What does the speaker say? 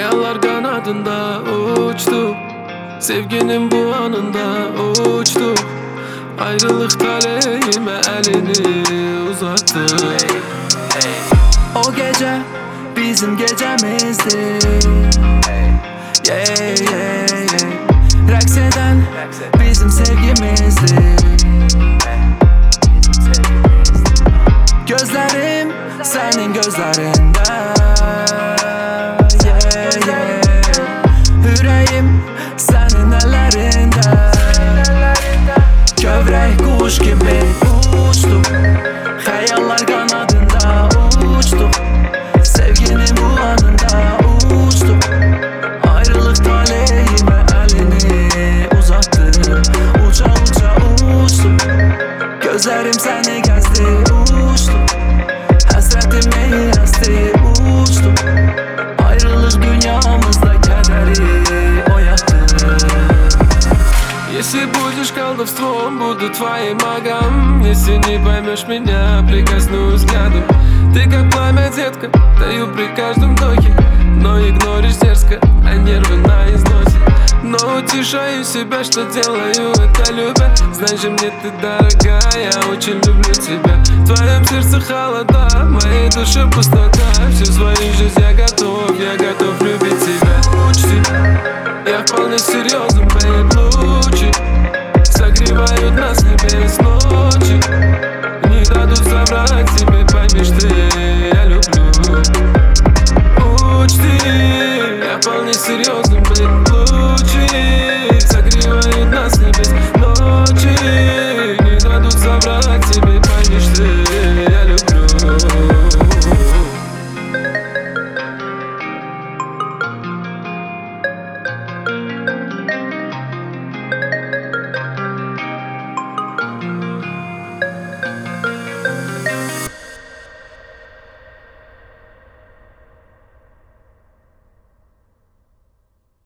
Hayallar kanadında uçtu, sevginin bu anında uçtu. Ayrılık taleyime elini uzattı. O gece bizim gecemizdi. Yeah, yeah, yeah. Raks eden bizim sevgimizdi. Gözlerim senin gözlerinde. Yeah, yeah. Yüreğim senin ellerinde. Kövrek kuş gibi uçtuk, hayallar kanadında uçtuk. Sevginin bu anında uçtuk. Ayrılık taleyime elini uzattı. Uça uça uçtum, gözlerim seni gezdi uçtum. Hasretim yazdı uçtum. Ayrılık dünyamızda kederi oyattı. Если будешь колдовством, буду твоим магом. Если не поймешь меня, прикоснусь взглядом. Ты как пламя, детка, даю при каждом вдохе. Но игноришь дерзко, а нервы на износе. Но утешаю себя, что делаю это любя. Знай же мне ты дорогая, я очень люблю тебя. В твоем сердце холода, в моей душе пустота. Всю свою жизнь я готов любить тебя. Учти, я вполне серьезен, babe, лучи согревают нас небес ночи. Не дадут соврать тебе, пойми, что я люблю. Учти, я вполне серьезен.